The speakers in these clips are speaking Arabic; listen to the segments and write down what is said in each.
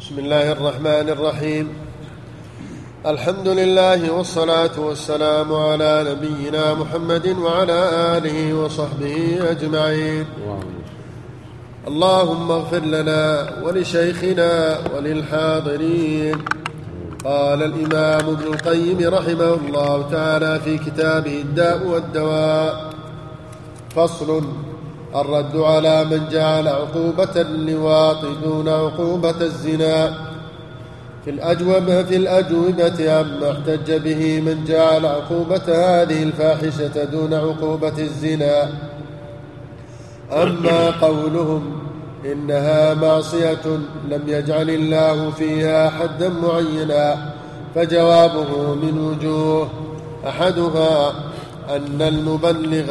بسم الله الرحمن الرحيم. الحمد لله والصلاة والسلام على نبينا محمد وعلى آله وصحبه أجمعين. اللهم اغفر لنا ولشيخنا وللحاضرين. قال الإمام ابن القيم رحمه الله تعالى في كتابه الداء والدواء: فصل: الرد على من جعل عقوبة اللواط دون عقوبة الزنا. في الأجوبة عما احتج به من جعل عقوبة هذه الفاحشة دون عقوبة الزنا. أما قولهم إنها معصية لم يجعل الله فيها حدا معينا فجوابه من وجوه: أحدها أن المبلغ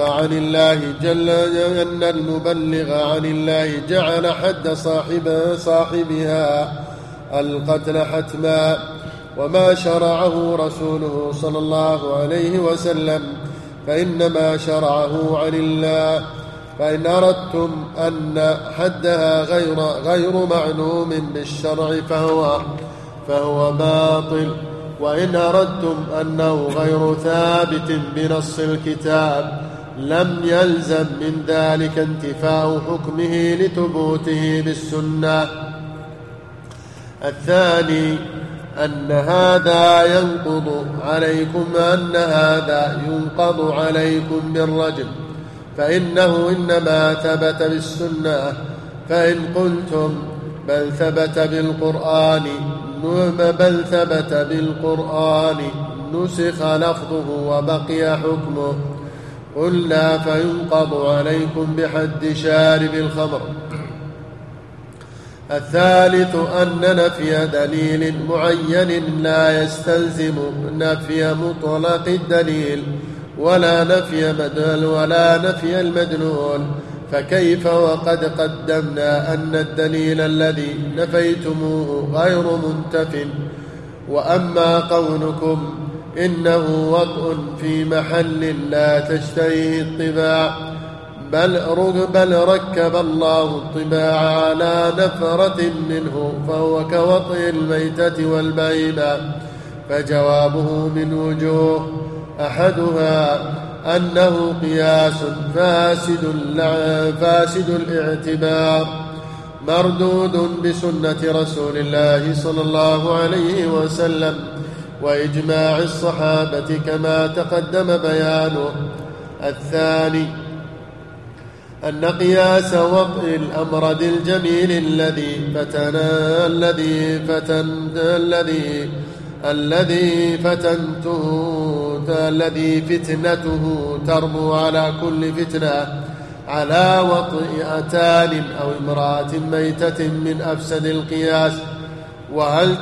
عن الله جعل حد صاحبها القتل حتما، وما شرعه رسوله صلى الله عليه وسلم فإنما شرعه عن الله. فإن أردتم أن حدها غير معلوم بالشرع فهو باطل، وإن أردتم أنه غير ثابت بنص الكتاب لم يلزم من ذلك انتفاء حكمه لثبوته بالسنة. الثاني أن هذا ينقض عليكم بالرجم، فإنه إنما ثبت بالسنة. فإن قلتم بل ثبت بالقرآن نسخ لفظه وبقي حكمه، قلنا فينقض عليكم بحد شارب الخمر. الثالث أن نفي دليل معين لا يستلزم نفي مطلق الدليل ولا نفي المدلول، فكيف وقد قدمنا أن الدليل الذي نفيتموه غير منتف. وأما قولكم إنه وطء في محل لا تشتهيه الطباع بل ركب الله الطباع على نفرة منه فهو كوطئ الميتة والبهيمة، فجوابه من وجوه: أحدها أنه قياس فاسد الاعتبار مردود بسنة رسول الله صلى الله عليه وسلم وإجماع الصحابة كما تقدم بيانه. الثاني أن قياس وطئ الأمرد الجميل الذي فتنته تربو على كل فتنة على وطئ أتان أو امرأة ميتة من أفسد القياس. وهل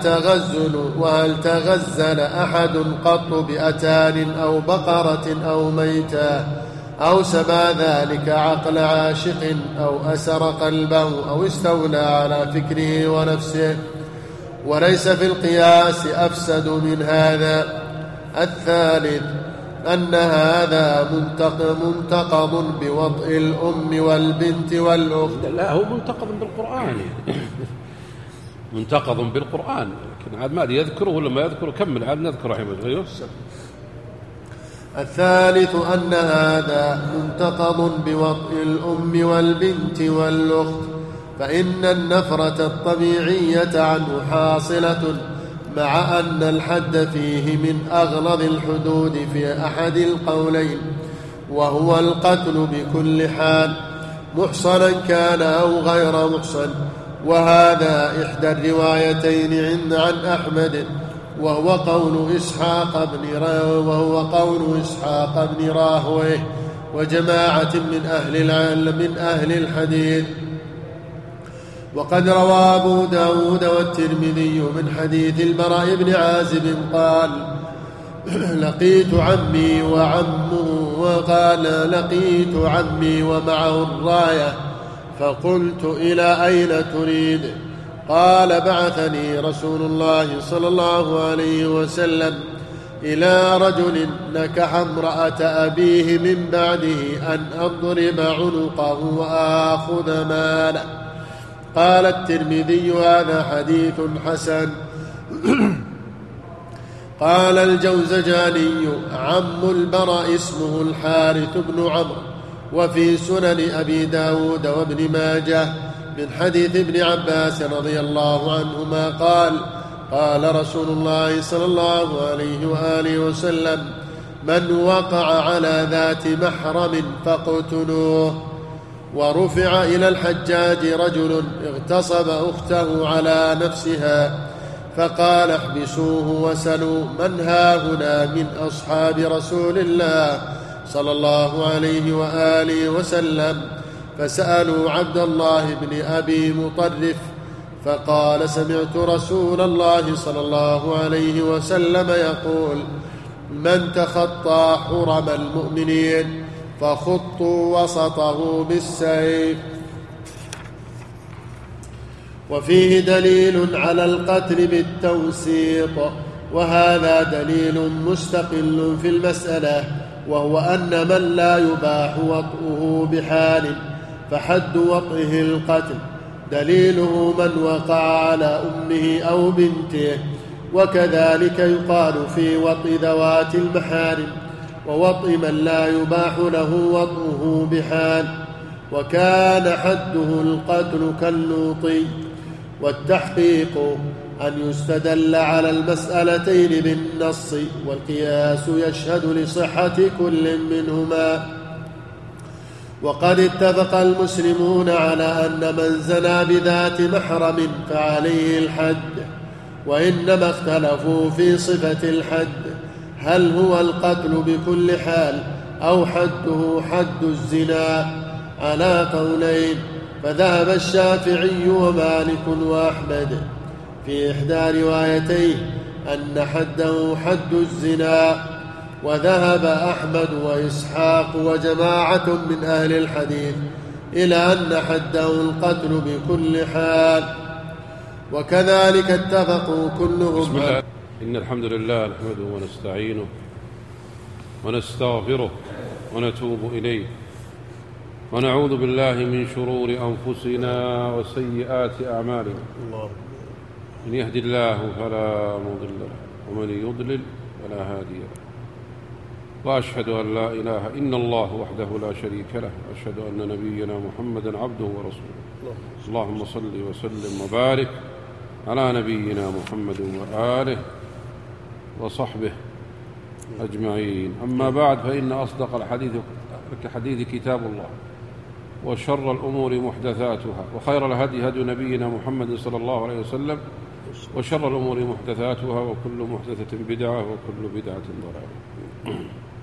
تغزل أحد قط بأتان أو بقرة أو ميتة أو سبى ذلك عقل عاشق أو أسر قلبه أو استولى على فكره ونفسه؟ وليس في القياس أفسد من هذا. الثالث أن هذا منتقض بوطئ الأم والبنت والأخت. لا، هو منتقض بالقرآن منتقض بالقرآن، لكن عاد ما يذكره ولا ما يذكره. كمل عاد نذكر رحمه الله. الثالث أن هذا منتقض بوطئ الأم والبنت والأخت، فإن النفرة الطبيعية عنه حاصلة، مع أن الحد فيه من أغلظ الحدود في أحد القولين، وهو القتل بكل حال محصنا كان أو غير محصن. وهذا إحدى الروايتين عن أحمد، وهو قول إسحاق بن راهويه وجماعة من أهل الحديث. وقد روى أبو داود والترمذي من حديث البراء بن عازب قال: لقيت عمي ومعه الراية، فقلت: إلى أين تريد؟ قال: بعثني رسول الله صلى الله عليه وسلم إلى رجل نكح امرأة أبيه من بعده أن أضرب عنقه وآخذ ماله. قال الترمذي هذا حديث حسن. قال الجوزجاني عم البراء اسمه الحارث بن عمرو، وفي سنن أبي داود وابن ماجه من حديث ابن عباس رضي الله عنهما قال قال رسول الله صلى الله عليه وآله وسلم من وقع على ذات محرم فاقتلوه. ورفع إلى الحجاج رجل اغتصب أخته على نفسها فقال احبسوه وسلوا من هاهنا من أصحاب رسول الله صلى الله عليه وآله وسلم، فسألوا عبد الله بن أبي مطرف فقال سمعت رسول الله صلى الله عليه وسلم يقول من تخطى حرم المؤمنين فخطوا وسطه بالسيف. وفيه دليل على القتل بالتوسيط، وهذا دليل مستقل في المسألة، وهو أن من لا يباح وطئه بحال فحد وطئه القتل، دليله من وقع على أمه أو بنته. وكذلك يقال في وطئ ذوات المحارم ووطئ من لا يباح له وطئه بحال، وكان حده القتل كاللوطي. والتحقيق أن يستدل على المسألتين بالنص، والقياس يشهد لصحة كل منهما. وقد اتفق المسلمون على أن من زنى بذات محرم فعليه الحد، وإنما اختلفوا في صفة الحد، هل هو القتل بكل حال أو حده حد الزنا، على قولين. فذهب الشافعي ومالك وأحمد في إحدى روايتيه أن حده حد الزنا، وذهب أحمد وإسحاق وجماعة من أهل الحديث إلى أن حده القتل بكل حال. وكذلك اتفقوا كلهم. بسم الله. إن الحمد لله نحمده ونستعينه ونستغفره ونتوب إليه، ونعوذ بالله من شرور أنفسنا وسيئات أعمالنا. من يهدي الله فلا مضل له، ومن يضلل فلا هادي له. وأشهد أن لا إله إلا الله وحده لا شريك له، وأشهد أن نبينا محمدا عبده ورسوله. اللهم صل وسلم وبارك على نبينا محمد وآله وصحبه أجمعين. أما بعد، فإن أصدق الحديث كتاب الله، وشر الأمور محدثاتها، وخير الهدي هدي نبينا محمد صلى الله عليه وسلم، وشر الأمور محدثاتها، وكل محدثة بدعة، وكل بدعة ضلالة.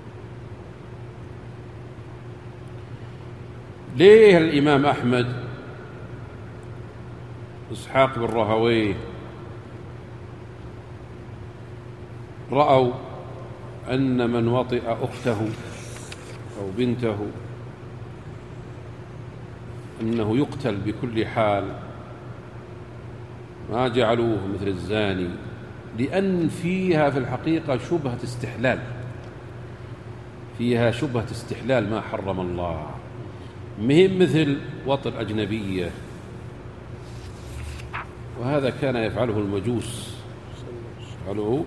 ليه الإمام أحمد إسحاق بن راهويه رأوا أن من وطئ أخته أو بنته أنه يقتل بكل حال، ما جعلوه مثل الزاني، لأن فيها في الحقيقة شبهة استحلال، فيها شبهة استحلال ما حرم الله، مهم مثل وطئ الأجنبية، وهذا كان يفعله المجوس، يفعله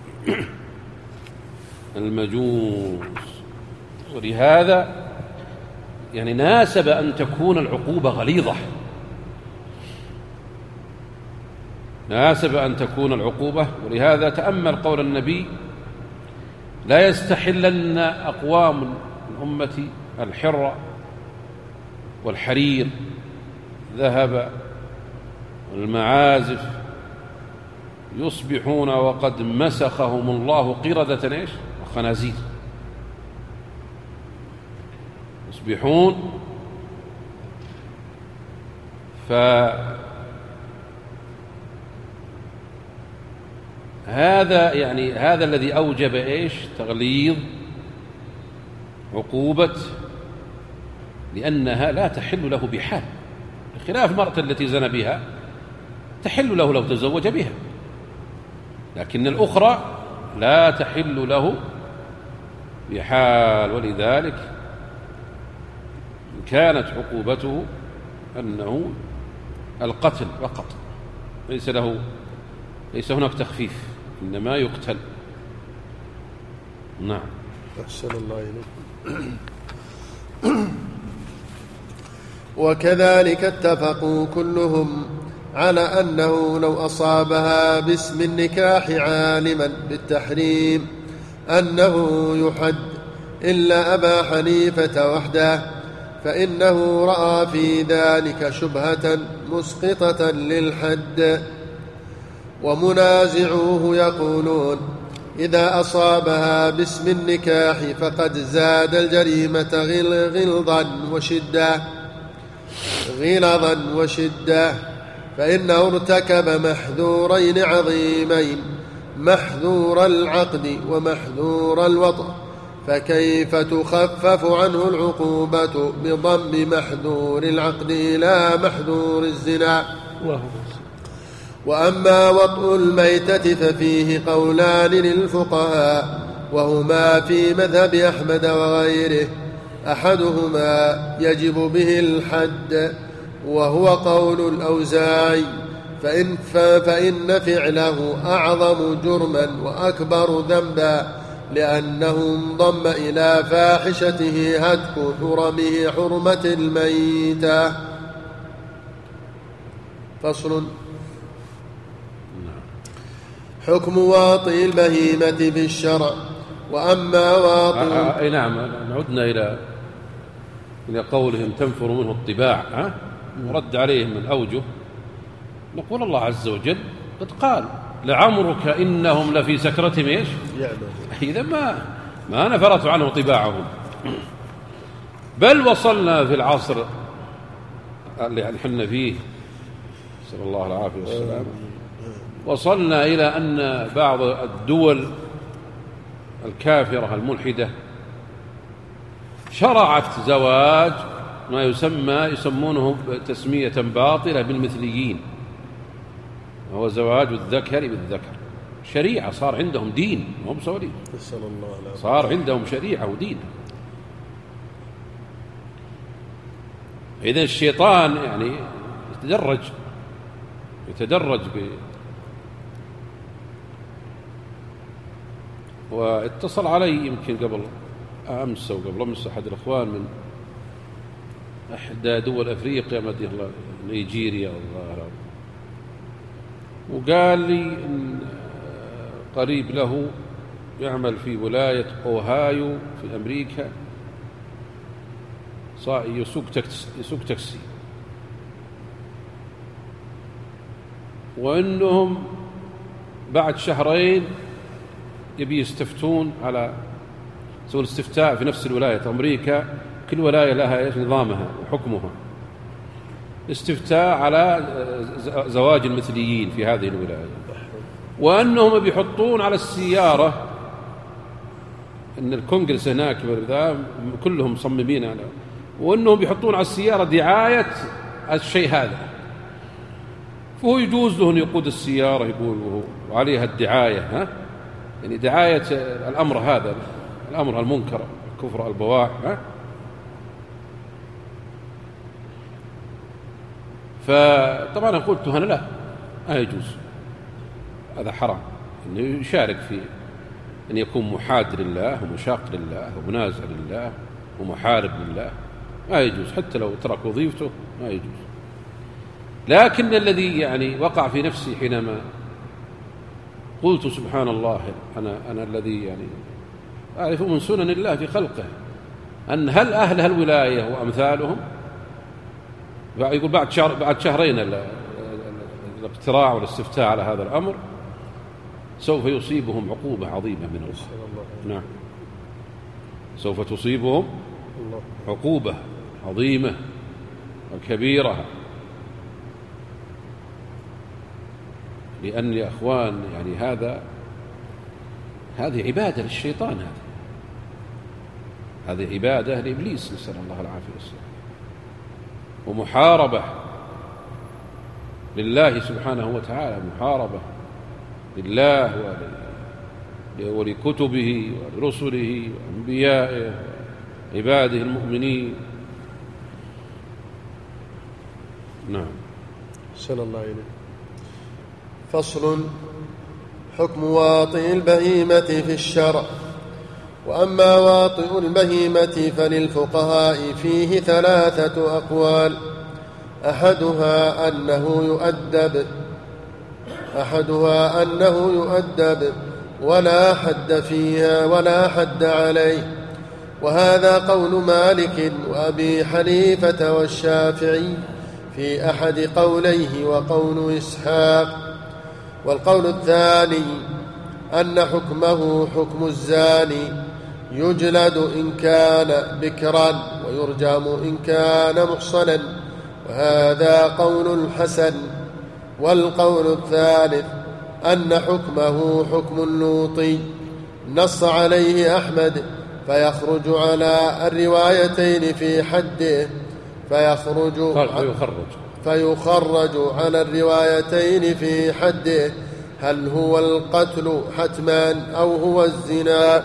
المجوس. ولهذا يعني ناسب أن تكون العقوبة غليظة، ناسب أن تكون العقوبة. ولهذا تأمل قول النبي: لا يستحلن أقوام من أمتي الحر والحرير ذهب والمعازف يصبحون وقد مسخهم الله قردة إيش؟ وخنازير. يصبحون هذا يعني هذا الذي أوجب إيش؟ تغليظ عقوبة، لأنها لا تحل له بحال، بخلاف المرأة التي زنى بها تحل له لو تزوج بها، لكن الأخرى لا تحل له بحال. ولذلك كانت عقوبته أنه القتل فقط، ليس هناك تخفيف، إنما يقتل. نعم. أحسن الله إليكم. وكذلك اتفقوا كلهم على أنه لو أصابها باسم النكاح عالما بالتحريم أنه يحد، إلا أبا حنيفة وحده، فإنه رأى في ذلك شبهة مسقطة للحد. ومنازعوه يقولون إذا أصابها باسم النكاح فقد زاد الجريمة غلظا وشدة، فإنه ارتكب محذورين عظيمين، محذور العقد ومحذور الوطء، فكيف تخفف عنه العقوبة بضم محذور العقد إلى محذور الزنا؟ وأما وطء الميتة ففيه قولان للفقهاء، وهما في مذهب أحمد وغيره، أحدهما يجب به الحد وهو قول الأوزاعي، فإن فعله أعظم جرما وأكبر ذنبا، لأنه انضم إلى فاحشته هتك حرمه حرمة الميتة. فصل. حكم واطئ البهيمة بالشرع. وأما واطئ نعم، عدنا إلى قولهم تنفر منه الطباع، ورد عليهم من أوجه. نقول الله عز وجل قد قال لعمرك إنهم لفي سكرتهم إيش؟ إذا ما نفرت عنه طباعهم، بل وصلنا في العصر اللي نحن فيه، نسأل الله العافية والسلام، وصلنا إلى أن بعض الدول الكافرة الملحدة شرعت زواج ما يسمونه تسمية باطلة بالمثليين، وهو زواج الذكر بالذكر. شريعة، صار عندهم دين، هم سورين، صار عندهم شريعة ودين. إذن الشيطان يعني يتدرج واتصل علي يمكن قبل أمس أو قبل أمس أحد الأخوان من إحدى دول أفريقيا، مدينة نيجيريا والله، وقال لي إن قريب له يعمل في ولاية أوهايو في أمريكا، يسوق تاكسي، وإنهم بعد شهرين يبي يستفتون على سوى الاستفتاء في نفس الولاية. أمريكا كل ولاية لها نظامها وحكمها، استفتاء على زواج المثليين في هذه الولاية، وأنهم بيحطون على السيارة، أن الكونغرس هناك كلهم مصممين على، وأنهم بيحطون على السيارة دعاية الشيء هذا، فهو يجوز له أن يقود السيارة يقول وعليها الدعاية، يعني دعاية الأمر هذا، الأمر المنكر، كفر البواح. فطبعا قلت أنا لا يجوز، هذا حرام أنه يشارك في أن يكون محاد لله ومشاق لله ومنازع لله ومحارب لله، ما يجوز، حتى لو ترك وظيفته ما يجوز. لكن الذي يعني وقع في نفسي حينما قلت سبحان الله، أنا الذي يعني أعرف من سنن الله في خلقه أن هل أهل هالولاية وأمثالهم يقول بعد شهرين الاقتراع والاستفتاء على هذا الأمر سوف يصيبهم عقوبة عظيمة من الله. نعم، سوف تصيبهم عقوبة عظيمة وكبيرة، لأن يا أخوان يعني هذه عبادة للشيطان، هذه عبادة لإبليس، نسأل الله العافية والسلام، ومحاربة لله سبحانه وتعالى، محاربة لله ولكتبه ولرسله وأنبيائه عباده المؤمنين. نعم. أحسن الله إليك. فصل: حكم واطئ البهيمة في الشرع. وأما واطئ البهيمة فللفقهاء فيه 3 أقوال: أحدها أنه يؤدب ولا حد فيها ولا حد عليه، وهذا قول مالك وأبي حنيفة والشافعي في أحد قوليه وقول إسحاق. والقول الثاني أن حكمه حكم الزاني، يجلد إن كان بكرا ويرجم إن كان محصنا، وهذا قول الحسن. والقول الثالث أن حكمه حكم اللوطي، نص عليه أحمد، فيخرج على الروايتين في حده، فيخرج على الروايتين في حده، هل هو القتل حتما أو هو الزنا.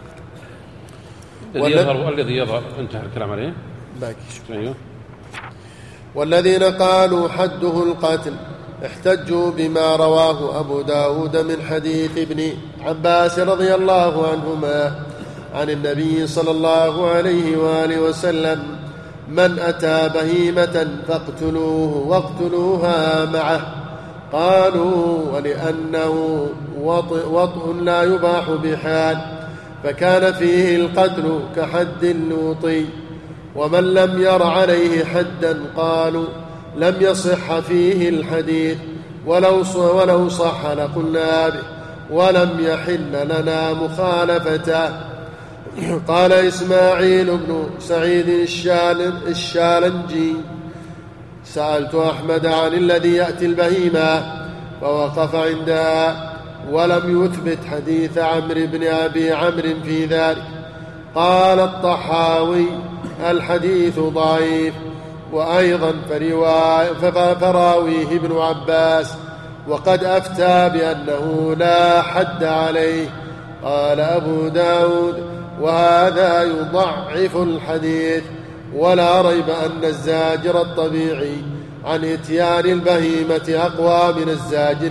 الذي يظهر انتهى الكلام عليه باقي. والذين قالوا حده القتل احتجوا بما رواه أبو داود من حديث ابن عباس رضي الله عنهما عن النبي صلى الله عليه وآله وسلم: من أتى بهيمة فاقتلوه واقتلوها معه. قالوا: ولأنه وطء لا يباح بحال، فكان فيه القتل كحد اللوطي. ومن لم ير عليه حدا قالوا: لم يصح فيه الحديث، ولو صح لقلنا به، ولم يحل لنا مخالفته. قال إسماعيل بن سعيد الشالنجي: سألت أحمد عن الذي يأتي البهيمة، فوقف عندها ولم يثبت حديث عمرو بن أبي عمرو في ذلك. قال الطحاوي: الحديث ضعيف، وأيضا فراويه ابن عباس، وقد أفتى بأنه لا حد عليه. قال أبو داود: وهذا يضعف الحديث، ولا ريب أن الزاجر الطبيعي عن إتيان البهيمة أقوى من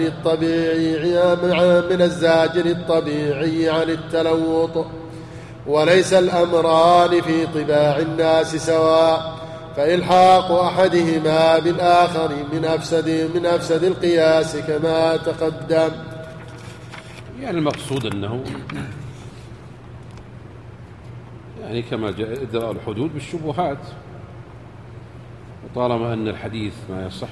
الزاجر الطبيعي عن التلوط، وليس الأمران في طباع الناس سواء، فإلحاق أحدهما بالآخر من أفسد القياس كما تقدم. يعني المقصود أنه يعني كما جاء إدراء الحدود بالشبهات، وطالما أن الحديث ما يصح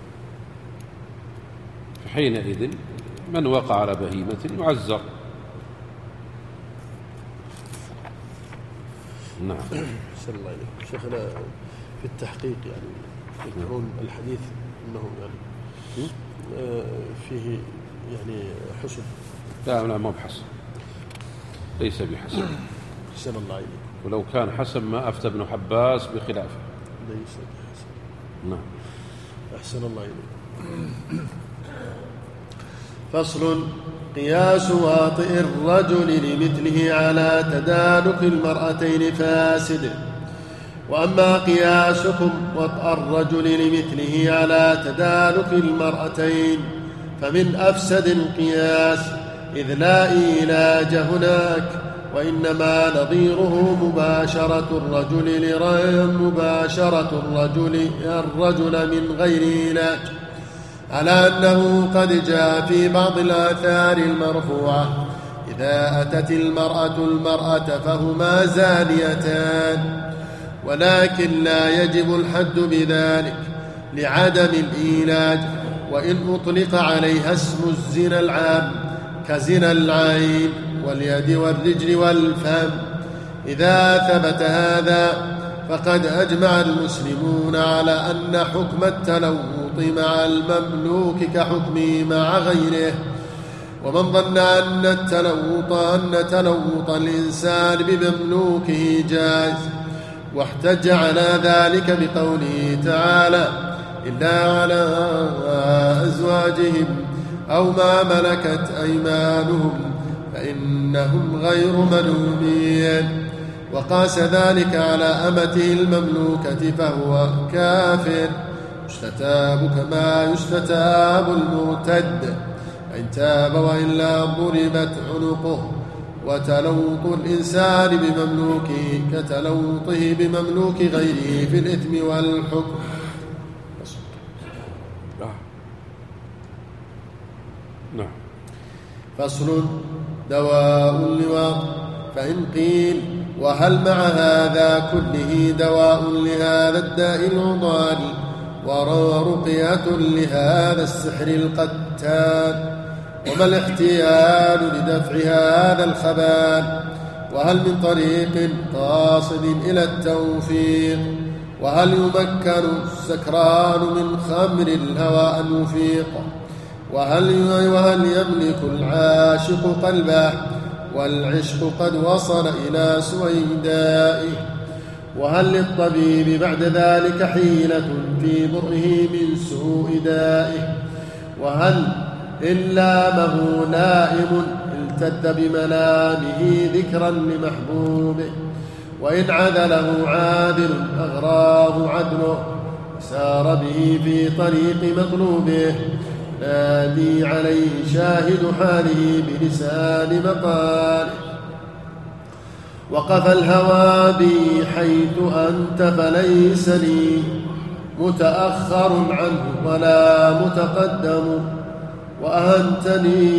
فحينئذ من وقع على بهيمة يعزر. نعم. صلى الله عليه شيخنا في التحقيق يعني يذكرون الحديث أنه يعني فيه يعني حسن. لا ما بحسن، ليس بحسن. حسن الله عليك. ولو كان حسن ما أفتى ابن عباس بخلافه. ليس بحسن. نعم. أحسن الله عليك. فصل: قياس واطئ الرجل لمثله على تدالك المرأتين فاسد. وأما قياسكم وطأ الرجل لمثله على تدالك المرأتين فمن أفسد القياس، إذ لا إيلاج هناك، وإنما نظيره مباشرة الرجل من غير إيلاج، على أنه قد جاء في بعض الآثار المرفوعة: إذا أتت المرأة فهما زانيتان. ولكن لا يجب الحد بذلك لعدم الإيلاج، وإن أطلق عليها اسم الزنا العام كزنا العين واليد والرجل والفم. إذا ثبت هذا فقد أجمع المسلمون على أن حكم التلوط مع المملوك كحكمه مع غيره. ومن ظن أن تلوط الإنسان بمملوكه جائز، واحتج على ذلك بقوله تعالى: إلا على أزواجهم أو ما ملكت أيمانهم فإنهم غير ملومين، وقاس ذلك على أمته المملوكة فهو كافر. يستتاب كما يستتاب المرتد، فإن تاب وإلا ضربت عنقه. وتلوط الإنسان بمملوكه كتلوطه بمملوك غيره في الإثم والحكم. نعم. فصل: دواء اللواط. فإن قيل: وهل مع هذا كله دواء لهذا الداء العضال ورقية لهذا السحر القتال؟ وما الاحتيال لدفع هذا الخبال؟ وهل من طريق قاصد إلى التوفيق؟ وهل يمكن السكران من خمر الهوى أن يفيق؟ وهل يملك العاشق قلبه والعشق قد وصل إلى سويدائه؟ وهل للطبيب بعد ذلك حيلة في برئه من سوء دائه؟ وهل إن لامه نائم التد بملامه ذكرا لمحبوبه؟ وإن عذله عادل أغراه عدله سار به في طريق مطلوبه. نادي عليه شاهد حاله بلسان مقاله. وقف الهوى بي حيث أنت فليس لي متأخر عنه ولا متقدم. وأهنتني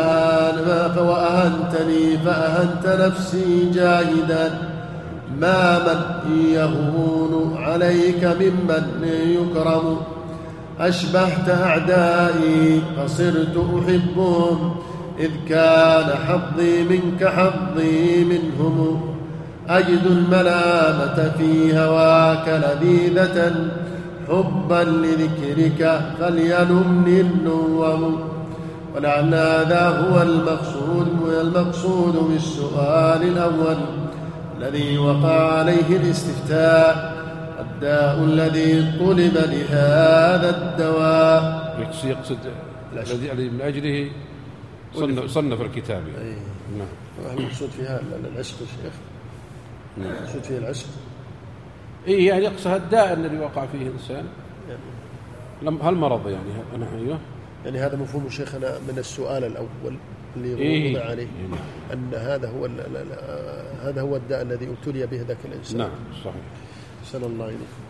فأهنت نفسي جاهدا ما من يهون عليك ممن يكرم. أشبهت أعدائي فصرت أحبهم إذ كان حظي منك حظي منهم. أجد الملامة في هواك لذيذة حبا لذكرك فليلمني النوم. ولعل هذا هو المقصود بالسؤال الأول الذي وقع عليه الاستفتاء، الداء الذي طلب لهذا الدواء. يقصد الذي من أجله صنف الكتاب. نعم. المقصود فيها العشق الشيخ. نعم. المقصود فيه العشق. يعني يقصد الداء الذي وقع فيه الإنسان هل مرض يعني أيوه. يعني هذا مفهوم شيخنا من السؤال الأول اللي وضع عليه أن هذا هو الداء الذي ابتلي به ذاك الإنسان. نعم صحيح. أحسن الله إليكم.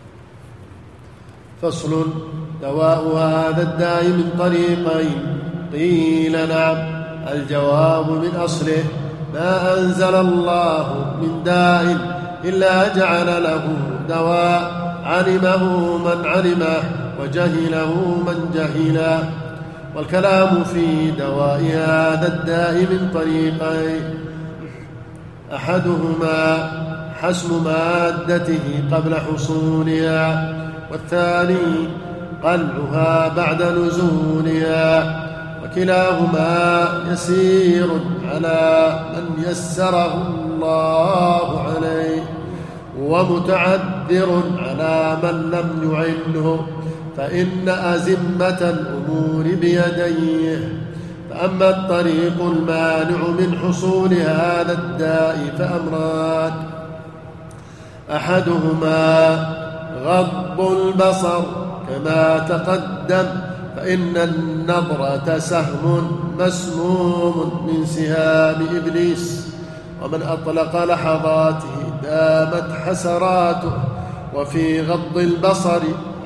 فصل: دواء هذا الداء من طريقين. قيل: نعم. الجواب من أصله: ما أنزل الله من داء إلا جعل له دواء علمه من علمه وجهله من جهله. والكلام في دواء هذا الداء من طريقين: أحدهما حسم مادته قبل حصولها، والثاني قلعها بعد نزولها. وكلاهما يسير على من يسره الله عليه ومتعذر على من لم يعنه، فإن أزمة الأمور بيديه. فأما الطريق المانع من حصول هذا الداء فأمران: أحدهما غض البصر كما تقدم، فإن النظرة سهم مسموم من سهام إبليس، ومن أطلق لحظاته دامت حسراته. وفي غض البصر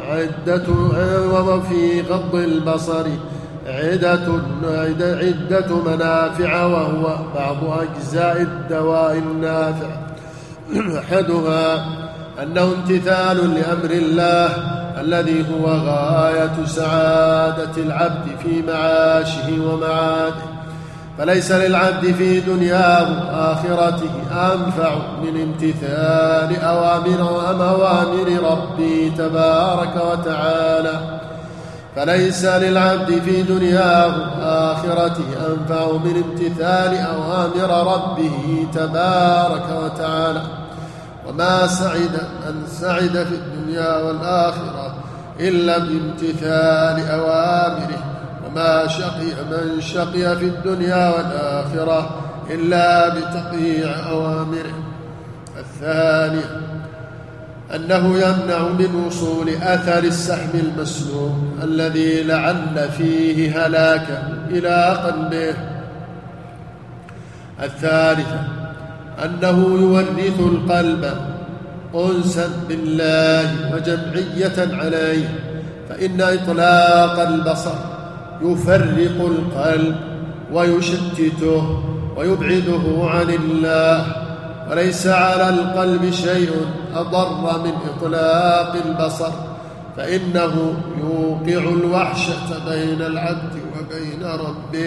عدة منافع، وهو بعض أجزاء الدواء النافع. أحدها أنه امتثال لأمر الله الذي هو غاية سعادة العبد في معاشه ومعاده، فليس للعبد في دنياه وآخرته أنفع من امتثال أوامر ربي تبارك وتعالى. فليس للعبد في دنياه وآخرته أنفع من امتثال أوامر ربه تبارك وتعالى. وما سعد من سعد في الدنيا والآخرة إلا بامتثال أوامره، وما شقي من شقي في الدنيا والآخرة إلا بتطيع أوامره. الثانية أنه يمنع من وصول أثر السهم المسلوم الذي لعل فيه هلاكه إلى قلبه. الثالثة أنه يورث القلب أنسا بالله وجمعية عليه، فإن إطلاق البصر يفرق القلب ويشتته ويبعده عن الله، وليس على القلب شيء أضر من إطلاق البصر، فإنه يوقع الوحشة بين العبد وبين ربه.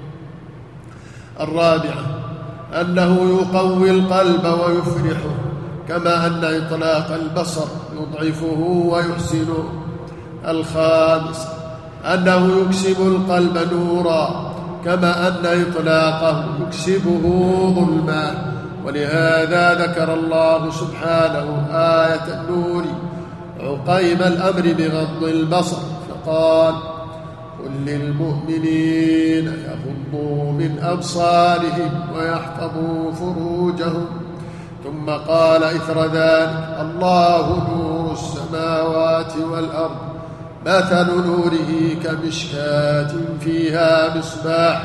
الرابعة أنه يقوي القلب ويفرحه، كما أن إطلاق البصر يضعفه ويحسنه. الخامسة أنه يكسب القلب نورا، كما أن إطلاقه يكسبه ظلما، ولهذا ذكر الله سبحانه آية النور عقيم الأمر بغض البصر، فقال: قل للمؤمنين يغضوا من أبصارهم ويحفظوا فروجهم، ثم قال إثر ذلك: الله نور السماوات والأرض، مثل نوره كمشكاة فيها مصباح،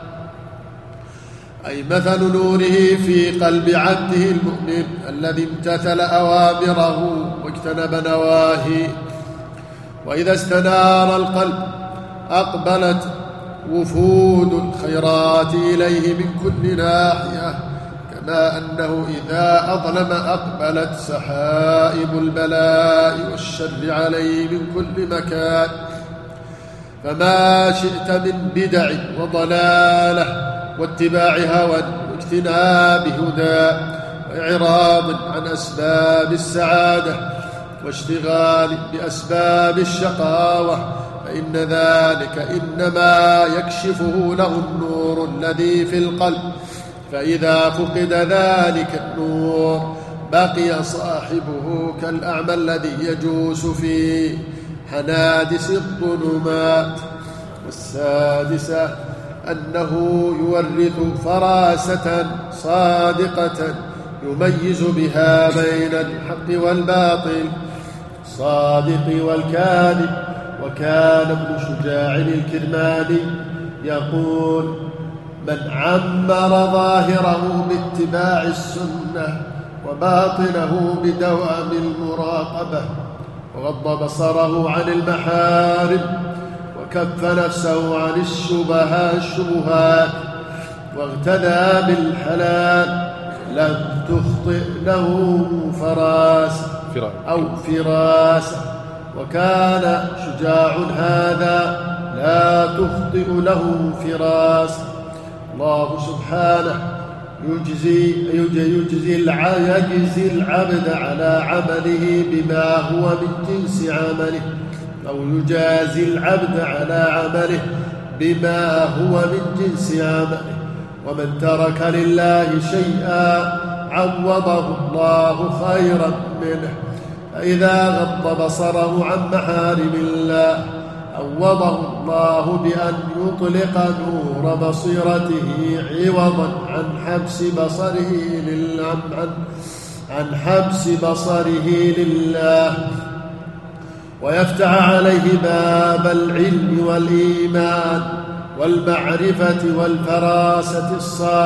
أي مثل نوره في قلب عبده المؤمن الذي امتثل أوامره واجتنب نواهيه. وإذا استنار القلب أقبلت وفود الخيرات إليه من كل ناحية، كما أنه إذا أظلم أقبلت سحائب البلاء والشر عليه من كل مكان. فما شئت من بدع وضلالة واتباع هوى واجتناب هدى وإعراض عن أسباب السعادة واشتغال بأسباب الشقاوة، فإن ذلك إنما يكشفه له النور الذي في القلب، فإذا فقد ذلك النور بقي صاحبه كالأعمى الذي يجوس في حنادس الظلمات. والسادسة أنه يورث فراسة صادقة يميز بها بين الحق والباطل، الصادق والكاذب. وكان ابن شجاع الكرماني يقول: من عمر ظاهره باتباع السنة وباطنه بدوام المراقبة، وغض بصره عن المحارم، وكف نفسه عن الشبهات، واغتدى بالحلال، لم تخطئ له فراسة. وكان شجاع هذا لا تخطئ له فراسة. الله سبحانه يجزي العبد على عمله بما هو من جنس عمله، أو يجازي العبد على عمله بما هو من جنس عمله. ومن ترك لله شيئا عوضه الله خيرا منه، فإذا غض بصره عن محارم الله عوضه الله بأن يطلق نور بصيرته عوضا عن حبس بصره لله، ويفتح عليه باب العلم والإيمان والمعرفة والفراسة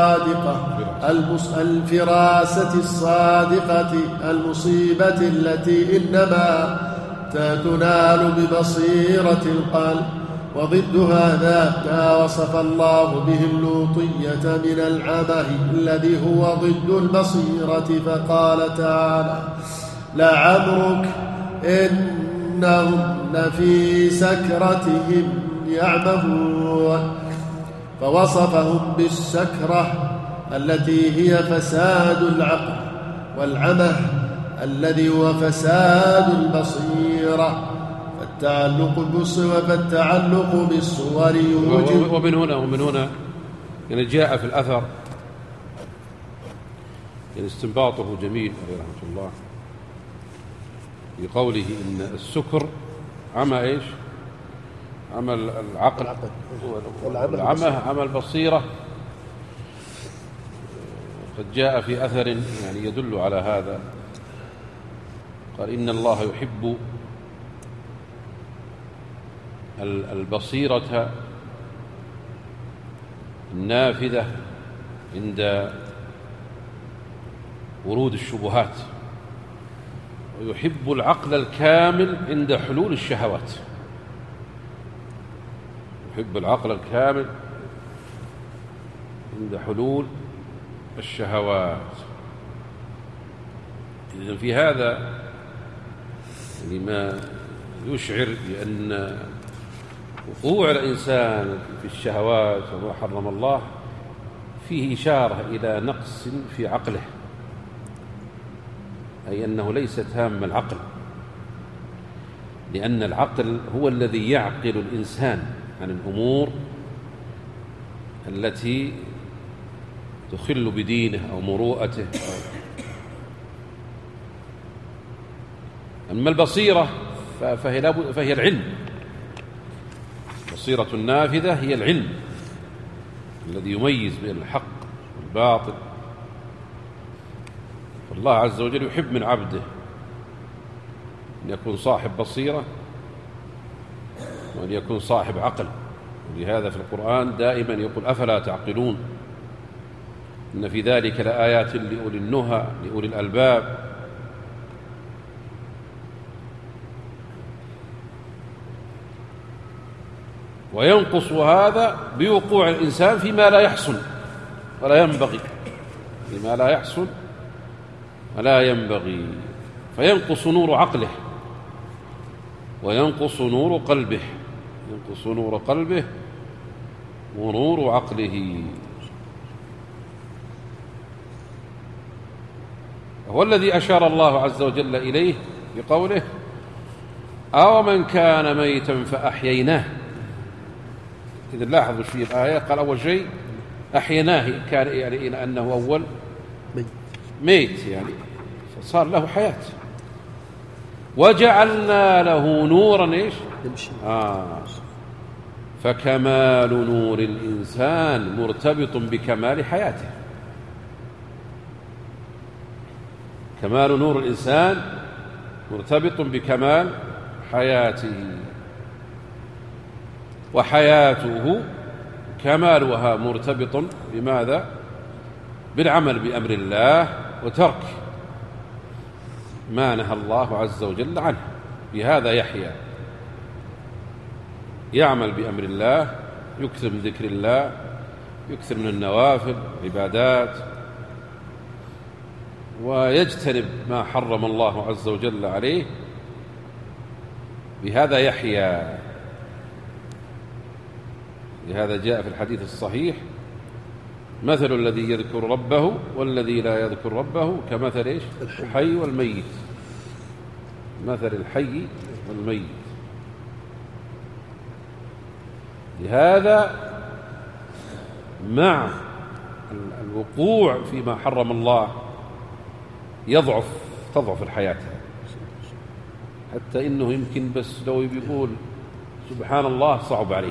الصادقة المصيبة التي إنما تنال ببصيرة القلب. وضد هذا ما وصف الله به اللوطية من العمى الذي هو ضد البصيرة، فقال تعالى: لعمرك إنهم لفي سكرتهم يعمهون. فوصفهم بالسكرة التي هي فساد العقل، والعمى الذي هو فساد البصيرة. فالتعلق بالصور يوجب. ومن هنا يعني جاء في الأثر يعني استنباطه جميل عليه رحمة الله بقوله إن السكر عمى إيش؟ عمى العقل، والعمى عمى البصيرة. قد جاء في أثر يعني يدل على هذا، قال إن الله يحب البصيرة النافذة عند ورود الشبهات، ويحب العقل الكامل عند حلول الشهوات. يحب العقل الكامل عند حلول الشهوات. إذن في هذا لما يشعر بأن وقوع الإنسان في الشهوات وما حرم الله فيه إشارة إلى نقص في عقله، أي أنه ليس تام العقل، لأن العقل هو الذي يعقل الإنسان عن الأمور التي تخل بدينه أو مروءته. أما البصيرة فهي العلم. البصيرة النافذة هي العلم الذي يميز بين الحق والباطل. فالله عز وجل يحب من عبده أن يكون صاحب بصيرة وأن يكون صاحب عقل. ولهذا في القرآن دائما يقول أفلا تعقلون، إن في ذلك لآيات لأولي النهى لأولي الألباب. وينقص هذا بوقوع الإنسان فيما لا يحسن ولا ينبغي، فيما لا يحسن ولا ينبغي، فينقص نور عقله وينقص نور قلبه، ينقص نور قلبه ونور عقله. هو الذي أشار الله عز وجل إليه بقوله أو من كان ميتا فأحييناه. إذا لاحظوا في الآية قال أول شيء أحييناه، كان يعني أنه أول ميت يعني فصار له حياة، وجعلنا له نورا إيش فكمال نور الإنسان مرتبط بكمال حياته. كمال نور الإنسان مرتبط بكمال حياته، وحياته كمالها مرتبط بماذا؟ بالعمل بأمر الله وترك ما نهى الله عز وجل عنه. بهذا يحيا، يعمل بأمر الله، يكثر من ذكر الله، يكثر من النوافل عبادات، ويجتنب ما حرم الله عز وجل عليه. بهذا يحيا. لهذا جاء في الحديث الصحيح مثل الذي يذكر ربه والذي لا يذكر ربه كمثل إيش؟ الحي والميت. مثل الحي والميت. لهذا مع الوقوع فيما حرم الله تضعف الحياة، حتى إنه يمكن بس لو بيقول سبحان الله صعب عليه،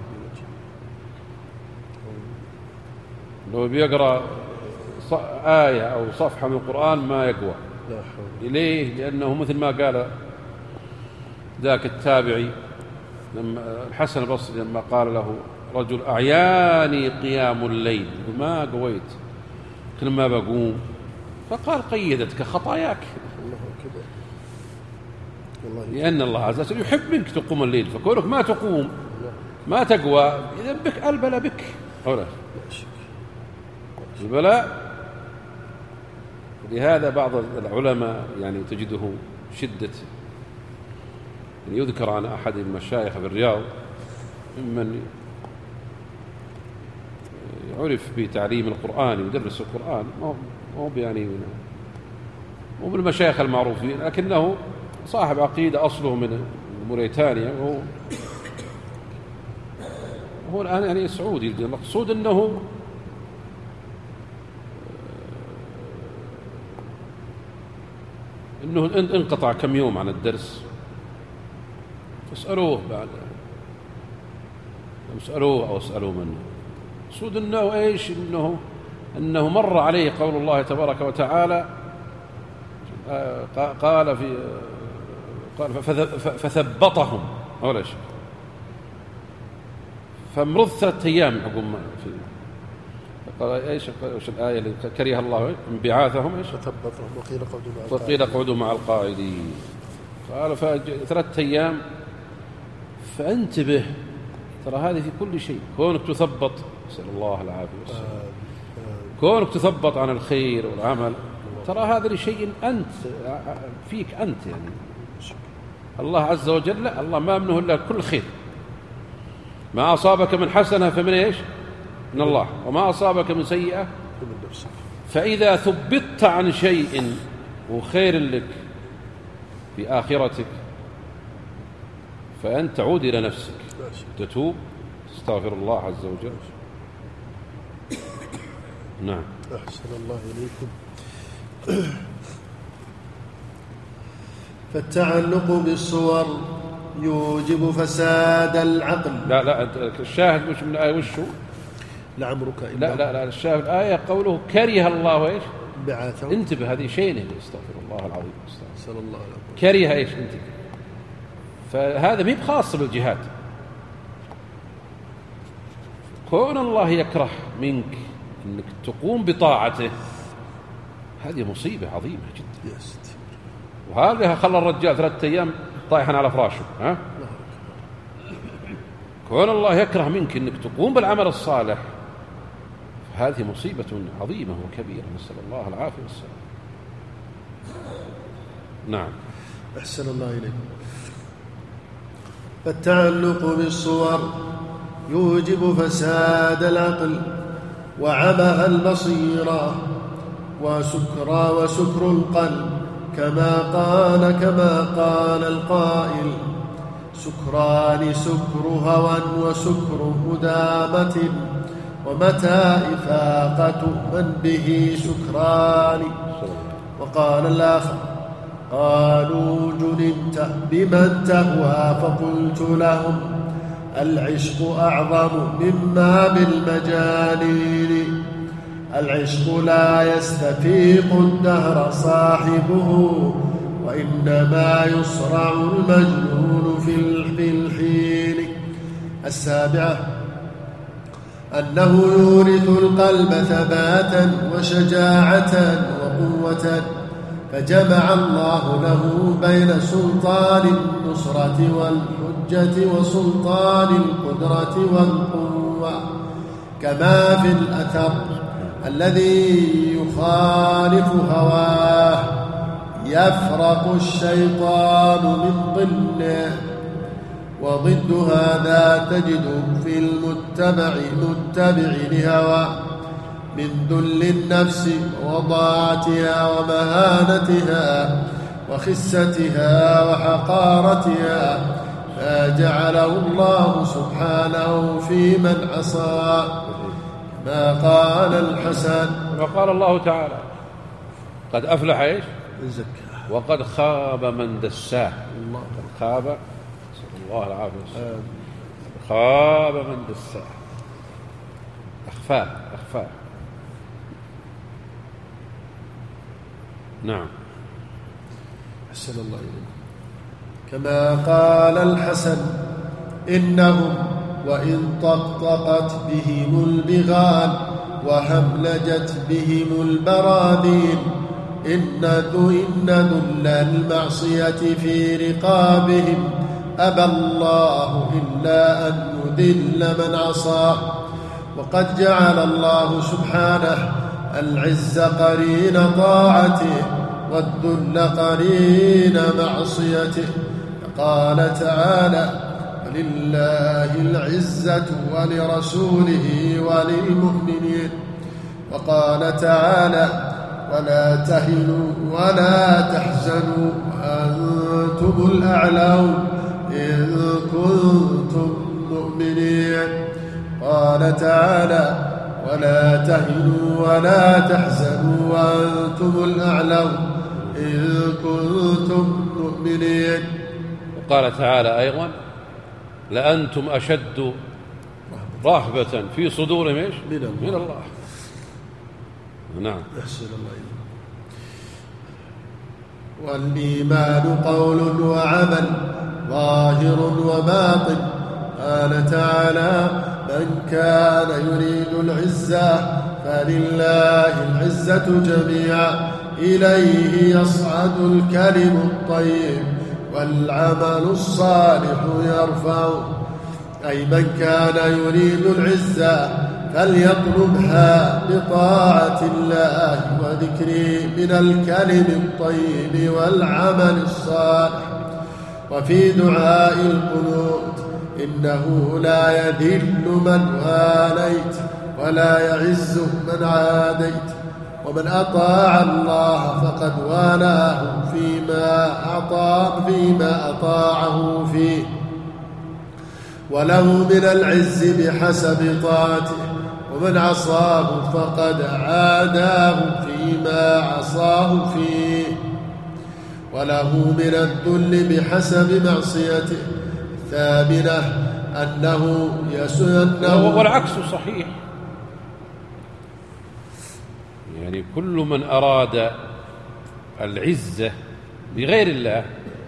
لو بيقرأ آية أو صفحة من القرآن ما يقوى إليه، لأنه مثل ما قال ذاك التابعي لما الحسن البصري لما قال له رجل أعياني قيام الليل، ما قويت كل ما بقوم، فقال قيدتك خطاياك، لأن الله عز وجل يحب منك تقوم الليل، فكونك ما تقوم ما تقوى إذا بك البلاء بك. البلاء. لهذا بعض العلماء يعني تجده شدة، يعني يذكر عن أحد المشايخ في الرياض ممن عرف بتعليم القرآن ويدرس القرآن، مو يعني مو من المشايخ المعروفين، لكنه صاحب عقيدة أصله من موريتانيا، وهو الآن يعني سعودي. المقصود أنه انقطع كم يوم عن الدرس، فاسألوه بعد، اسألوه أو اسألوا منه. المقصود أنه إيش؟ أنه مر عليه قول الله تبارك وتعالى قال فثبطهم أولا شيء، فمرض 3 أيام عقب ما في قال ايش الآية اللي كره الله انبعاثهم ايش؟ فثبطهم وقيل اقعدوا مع القاعدين. قال 3 أيام. فانتبه، ترى هذه في كل شيء، كونك تثبط، نسأل الله العافية والسلام، كونك تثبط عن الخير والعمل، ترى هذا لشيء أنت فيك أنت، يعني الله عز وجل لا، الله ما منه إلا كل خير. ما أصابك من حسنة فمن إيش؟ من الله، وما أصابك من سيئة من نفسك. فإذا ثبطت عن شيء وخير لك في آخرتك فأنت تعود إلى نفسك، تتوب، تستغفر الله عز وجل. نعم. أحسن الله إليكم. فالتعلق بالصور يوجب فساد العقل. لا الشاهد مش من الآية وشو؟ لعمرك لا الشاهد الآية قوله كره الله ايش؟ بعاثه. انتبه، هذه شيء، استغفر الله العظيم، صلى الله عليه وسلم. كره ايش؟ انتبه، فهذا مو خاص بالجهاد. كون الله يكره منك انك تقوم بطاعته هذه مصيبة عظيمة جدا. وهذا خلى الرجال 3 أيام طايحا على فراشه. كون الله يكره منك انك تقوم بالعمل الصالح هذه مصيبة عظيمة وكبيرة، نسأل الله العافية والسلام. نعم. أحسن الله إليك. فالتعلق بالصور يوجب فساد العقل وعمى البصيرة وسكر القلب، كما قال القائل: سكران سكر هوى وسكر مدامة، ومتى إفاقة من به سكران. وقال الآخر: قالوا جننت بمن تهوى، فقلت لهم: العشق أعظم مما بالمجانين. العشق لا يستفيق الدهر صاحبه، وإنما يصرع المجنون في الحين. 7 أنه يورث القلب ثباتا وشجاعة وقوة، فجمع الله له بين سلطان النصرة والحجة وسلطان القدرة والقوة، كما في الأثر: الذي يخالف هواه يفرق الشيطان من ظله. وضد هذا تجد في المتبع لهوى من ذل النفس وضاعتها ومهانتها وخستها وحقارتها، فجعله الله سبحانه في من عصى. ما قال الحسن: وقال الله تعالى: قد أفلح ايش؟ من زكاه وقد خاب من دساه. الله قد خاب، نسأل الله العافية والسلام، خاب من دساه، أخفاه. نعم. أحسن الله إليكم. كما قال الحسن: إنهم وإن طقطقت بهم البغال وهملجت بهم البراذين، إن ذل المعصية في رقابهم أبى الله إلا أن يذل من عصى. وقد جعل الله سبحانه العز قرين طاعته والذل قرين معصيته. قال تعالى: ولله العزة ولرسوله وللمؤمنين. وقال تعالى: ولا تهنوا ولا تحزنوا وأنتم الأعلون إن كنتم مؤمنين. قال تعالى: ولا تهنوا ولا تحزنوا وأنتم الأعلون إن كنتم مؤمنين. وقال تعالى أيضا: لأنتم أشد رهبة في صدورهم إيش؟ من الله. نعم. أحسن الله. والإيمان قول وعمل ظاهر وباطن. قال تعالى: من كان يريد العزة فلله العزة جميعا إليه يصعد الكلم الطيب والعمل الصالح يرفعه. أي من كان يريد العزة فليطلبها بطاعة الله وذكره من الكلم الطيب والعمل الصالح. وفي دعاء القنوت: إنه لا يذل من واليت ولا يعز من عاديت، ومن أطاع الله فقد والاه فيما أطاعه فيه، وله من العز بحسب طاعته، ومن عصاه فقد عاداه فيما عصاه فيه، وله من الذل بحسب معصيته. الثامنة أنه والعكس صحيح، يعني كل من أراد العزة بغير الله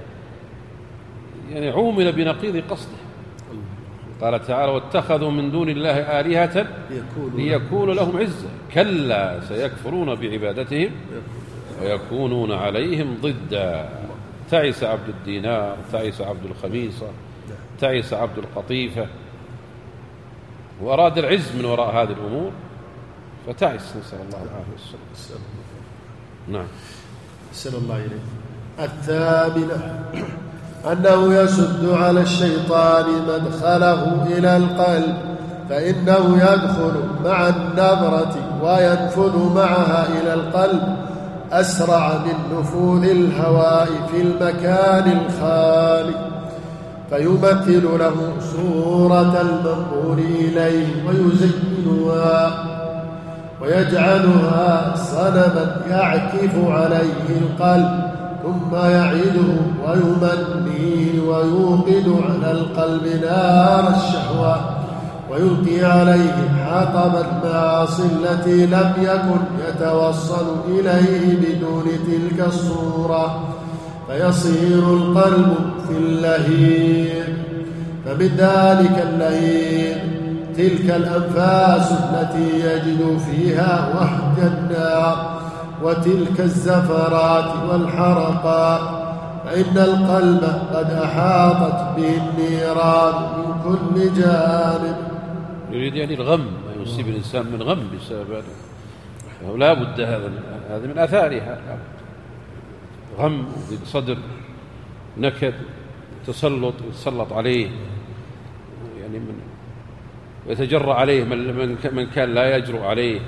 يعني عومل بنقيض قصده. قال تعالى: واتخذوا من دون الله آلهة ليكونوا لهم عزة كلا سيكفرون بعبادتهم ويكونون عليهم ضدا. تعس عبد الدينار، تعس عبد الخميصة، تعس عبد القطيفة، وأراد العز من وراء هذه الأمور فتعس، نسأل الله العافية والسلام. نعم. نسأل الله إليه. الثامنة أنه يسد على الشيطان مدخله إلى القلب، فإنه يدخل مع النظرة وينفذ معها إلى القلب أسرع من نفوذ الهواء في المكان الخالي، فيمثل له صورة المنظور إليه ويزينها ويجعلها صنما يعكف عليه القلب، ثم يعيده ويمنيه ويوقد على القلب نار الشهوة، ويلقي عليه حطب المعاصي التي لم يكن يتوصل إليه بدون تلك الصورة، فيصير القلب في اللهيب. فمن ذلك اللهيب تلك الأنفاس التي يجد فيها وهج النار، وتلك الزفرات والحرقات، فإن القلب قد أحاطت به النيران من كل جانب. يريد يعني الغم، ما يصيب الإنسان من غم بسبب هذا، لا بد هذا من آثارها، غم صدر، نكد، تسلط يتسلط عليه، يعني من يتجرأ عليه من كان لا يجرؤ عليه،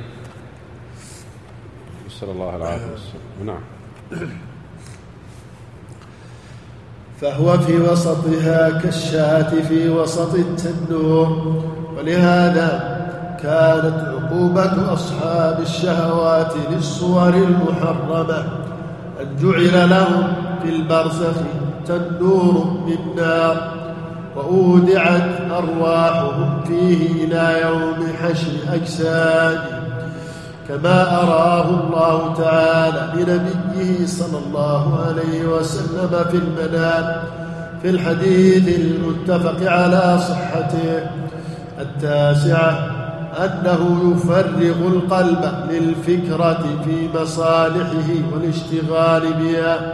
نسأل الله العافية والسلام. نعم. فهو في وسطها كالشاة في وسط التنور. ولهذا كانت عقوبة أصحاب الشهوات للصور المحرمة أن جعل لهم في البرزخ تنور من نار، وأودعت أرواحهم فيه إلى يوم حشر أجسادهم، كما أراه الله تعالى لنبيه صلى الله عليه وسلم في المنام في الحديث المتفق على صحته. التاسعة أنه يفرغ القلب للفكرة في مصالحه والاشتغال بها،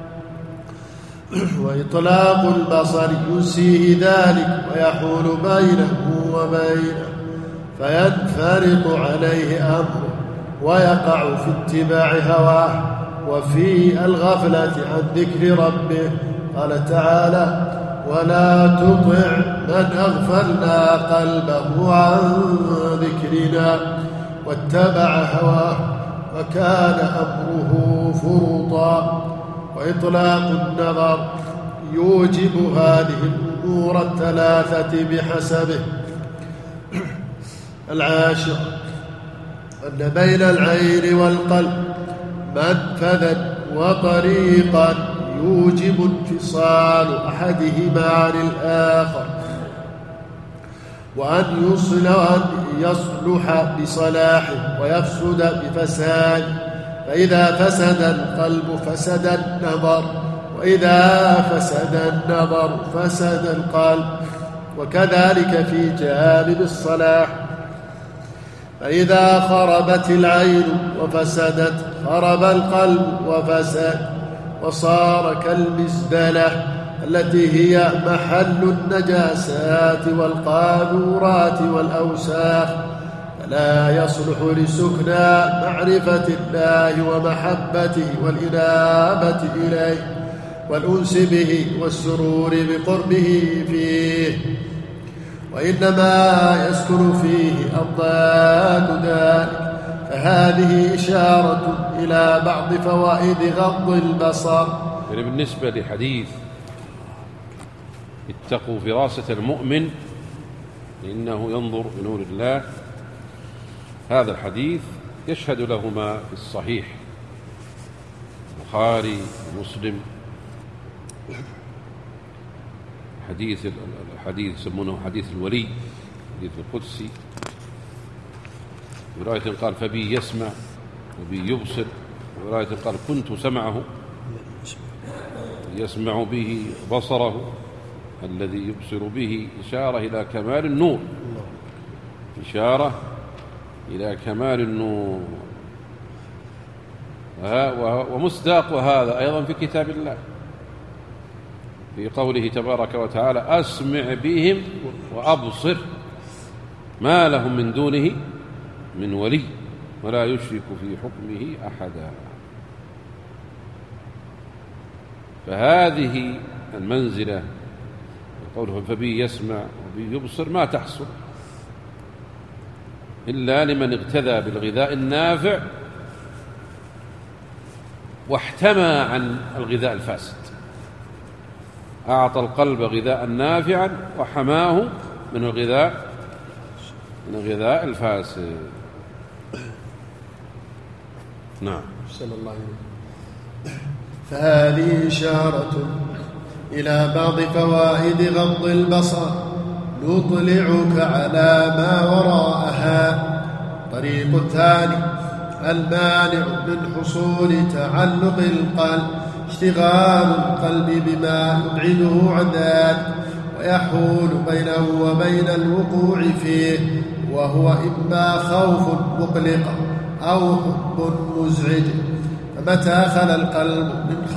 وإطلاق البصر ينسيه ذلك ويحول بينه وبينه، فينفرط عليه أمره ويقع في اتباع هواه وفي الغفلة عن ذكر ربه. قال تعالى: ولا تطع من أغفلنا قلبه عن ذكرنا واتبع هواه وكان أمره فرطا. وإطلاق النظر يوجب هذه الأمور الثلاثة بحسبه. العاشر أن بين العين والقلب منفذا وطريقا يوجب انفصال أحدهما عن الآخر، وأن يصلح بصلاحه ويفسد بفساد، فإذا فسد القلب فسد النظر، وإذا فسد النظر فسد القلب. وكذلك في جانب الصلاح، فإذا خربت العين وفسدت خرب القلب وفسد، وصار كالمزبلة التي هي محل النجاسات والقاذورات والأوساخ، فلا يصلح لسكنى معرفة الله ومحبته والإنابة إليه والأنس به والسرور بقربه فيه، وإنما يسكن فيه أضداد ذلك. فهذه إشارة إلى بعض فوائد غض البصر. يعني بالنسبة لحديث اتقوا فراسة المؤمن إنه ينظر بنور الله، هذا الحديث يشهد لهما في الصحيح البخاري ومسلم، حديث يسمونه حديث الولي، حديث القدسي. ورواية قال فبي يسمع وبي يبصر، ورواية قال كنت سمعه يسمع به بصره الذي يبصر به، إشارة إلى كمال النور، إشارة إلى كمال النور. ومصداق هذا أيضا في كتاب الله في قوله تبارك وتعالى أسمع بهم وأبصر ما لهم من دونه من ولي ولا يشرك في حكمه أحدا. فهذه المنزلة قوله فبي يسمع وبي يبصر ما تحصل إلا لمن اغتذى بالغذاء النافع واحتمى عن الغذاء الفاسد، أعطى القلب غذاء نافعا وحماه من الغذاء الفاسد. نعم. صلى الله عليه وسلم. فهذه إشارة إلى بعض فوائد غض البصر نطلعك على ما وراءها. الطريق الثاني المانع من حصول تعلق القلب اشتغال القلب بما يبعده عن ذلك ويحول بينه وبين الوقوع فيه، وهو إما خوف مقلق أو حب مزعج. فمتى خلا القلب من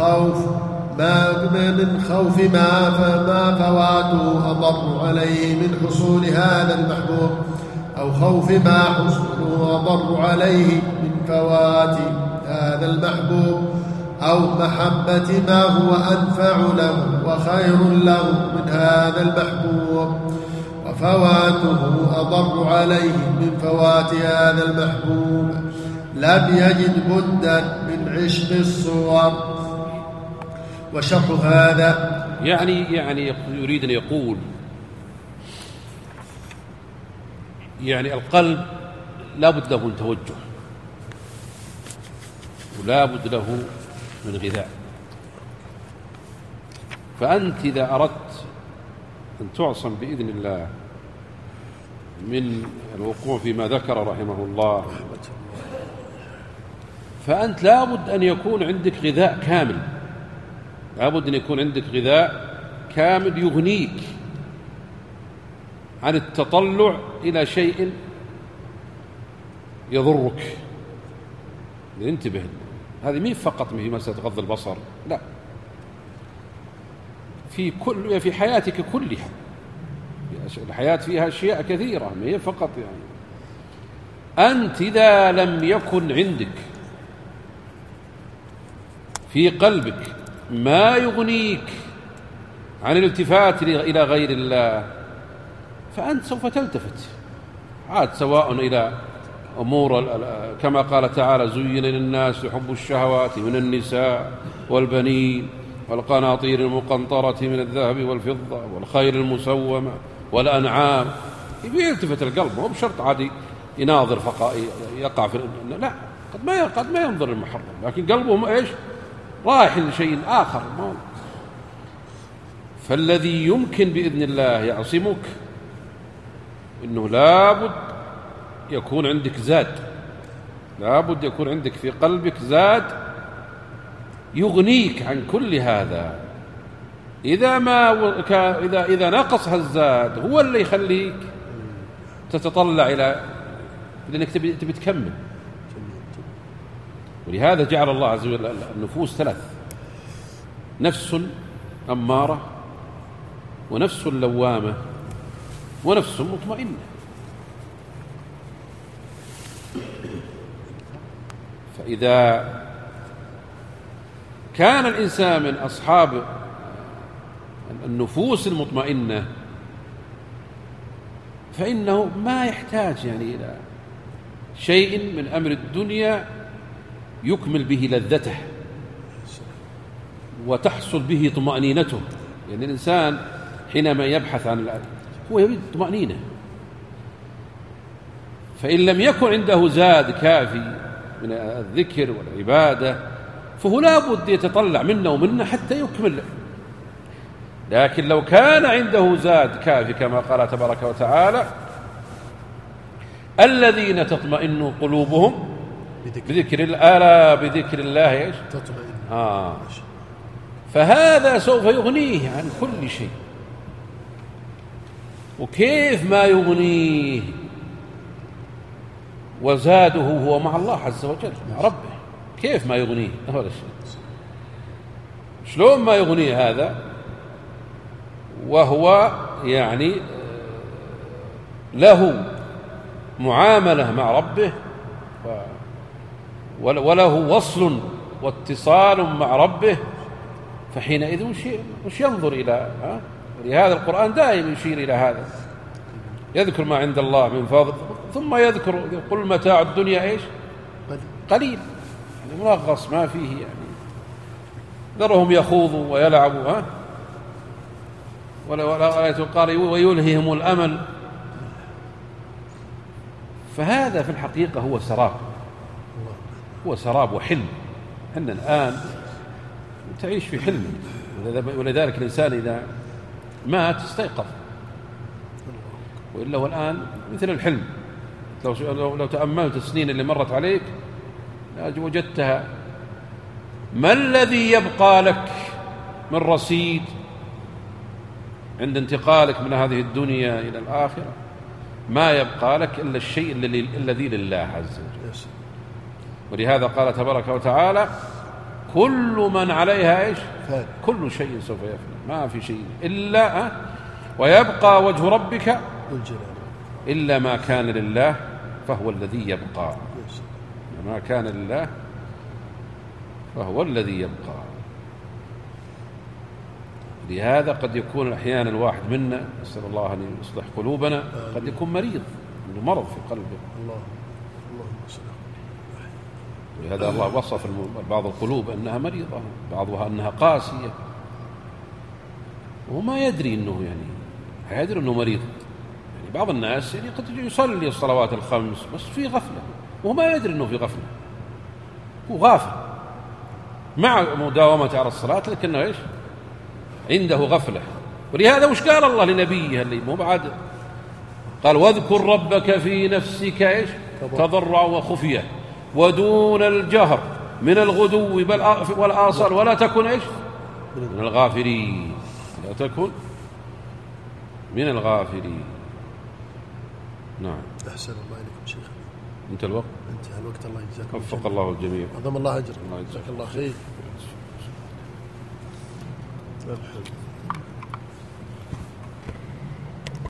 خوف ما فواته أضر عليه من حصول هذا المحبوب، أو خوف ما حصوله أضر عليه من فوات هذا المحبوب، أو محبة ما هو أنفع له وخير له من هذا المحبوب، وفواته أضر عليه من فوات هذا المحبوب، لم يجد بدا من عشق الصور. وشرح هذا يعني يريد أن يقول يعني القلب لا بد له من توجه ولا بد له من غذاء. فأنت إذا أردت أن تعصم بإذن الله من الوقوع فيما ذكر رحمه الله، فأنت لا بد أن يكون عندك غذاء كامل، لا بد أن يكون عندك غذاء كامل يغنيك عن التطلع إلى شيء يضرك. انتبه، هذه مين فقط في مسألة غض البصر، لا، في حياتك كلها. الحياة فيها أشياء كثيرة، ما هي فقط يعني. أنت إذا لم يكن عندك في قلبك ما يغنيك عن الالتفات إلى غير الله، فأنت سوف تلتفت عاد سواء إلى أمور كما قال تعالى زين للناس حب الشهوات من النساء والبنين والقناطير المقنطرة من الذهب والفضة والخيل المسومة والأنعام. يلتفت القلب، مو بشرط عادي يناظر يقع في لا، قد ما ينظر المحرم، لكن قلبه ايش رايح لشيء آخر. فالذي يمكن بإذن الله يعصمك إنه لابد يكون عندك زاد لابد يكون عندك في قلبك زاد يغنيك عن كل هذا. إذا نقص هالزاد هو اللي يخليك تتطلع إلى لأنك تبي تكمل. ولهذا جعل الله عز وجل النفوس ثلاث: نفس أمارة، ونفس لوامة، ونفس مطمئنة. فإذا كان الإنسان من أصحاب النفوس المطمئنة فإنه ما يحتاج إلى شيء من أمر الدنيا يكمل به لذته وتحصل به طمأنينته. يعني الإنسان حينما يبحث عن هو يريد طمأنينة، فإن لم يكن عنده زاد كافي من الذكر والعبادة فهو لا بد يتطلع منه ومنه حتى يكمل. لكن لو كان عنده زاد كافي كما قال تبارك وتعالى: الذين تطمئن قلوبهم بذكر الله إيش؟ تطمئن. فهذا سوف يغنيه عن كل شيء. وكيف ما يغنيه وزاده هو مع الله عز وجل مع ربه؟ كيف ما يغنيه هذا الشيء؟ شلون ما يغنيه هذا وهو له معاملة مع ربه وله وصل واتصال مع ربه؟ فحينئذ وش ينظر إلى ولهذا القرآن دائما يشير إلى هذا، يذكر ما عند الله من فضل ثم يذكر قل متاع الدنيا إيش؟ قليل. منغص ما فيه، ذرهم يخوضوا ويلعبوا ولا قال ويلههم الأمل. فهذا في الحقيقة هو سراب وحلم. إحنا الآن تعيش في حلم، ولذلك الإنسان إذا مات استيقظ، وإلا هو الآن مثل الحلم. لو تأملت السنين اللي مرت عليك وجدتها. ما الذي يبقى لك من رصيد عند انتقالك من هذه الدنيا إلى الآخرة؟ ما يبقى لك إلا الشيء الذي لله عز وجل. ولهذا قال تبارك وتعالى: كل من عليها إيش؟ كل شيء سوف يفنى، ما في شيء إلا ويبقى وجه ربك إلا ما كان لله فهو الذي يبقى. ما كان لله فهو الذي يبقى. لهذا قد يكون أحيانا الواحد منا، نسأل الله أن يصلح قلوبنا، قد يكون مريض، عنده مرض في قلبه. لهذا الله وصف بعض القلوب أنها مريضة، بعضها أنها قاسية، وهو ما يدري أنه يدري أنه مريض. بعض الناس قد يصلي الصلوات الخمس بس في غفلة، وهو ما يدري أنه في غفلة، هو غافل مع مداومة على الصلاة لكنه إيش؟ عنده غفلة. ولهذا وش قال الله لنبيه اللي مو بعد؟ قال: واذكر ربك في نفسك إيش؟ تضرعا وخفية ودون الجهر من الغدو والآصال ولا تكن إيش؟ من الغافلين. لا تكن من الغافلين. نعم. أحسن الله إليكم شيخ. انتهى الوقت. الله يجزاكم. وفق الله الجميع. عظم الله أجر. الله يجزاك الله خير.